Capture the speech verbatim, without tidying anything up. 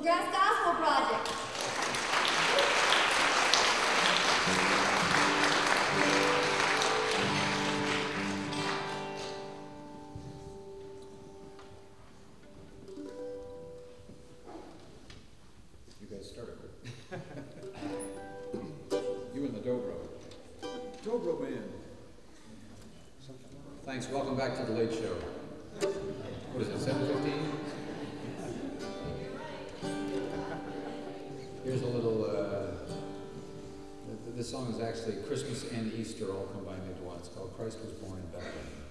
Bluegrass Gospel Project. You guys started it. You and the Dobro. Dobro Band. Thanks. Welcome back to the Late Show. What is it, seven fifteen? Here's a little, uh, th- this song is actually Christmas and Easter all combined into one. It's called Christ Was Born in Bethlehem.